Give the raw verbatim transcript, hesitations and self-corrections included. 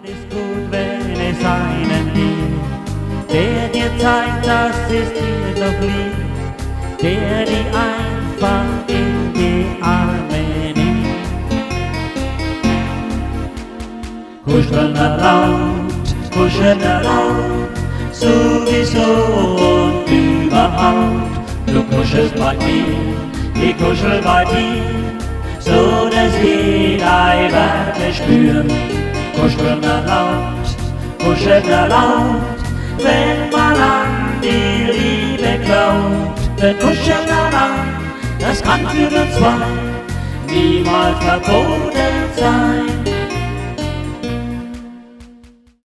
ist gut, wenn es einen gibt, der dir zeigt, dass es dir doch liegt, der dich einfach in die Arme nimmt. Kuscheln erlaubt, kuscheln erlaubt, sowieso und überhaupt. Du kuschelst bei mir, ich kuschel bei dir, so dass wir deine Wärme spüren. Kuscheln erlaubt, kuscheln erlaubt, wenn man an die Liebe glaubt. Denn kuscheln erlaubt, das kann für uns zwei niemals verboten sein.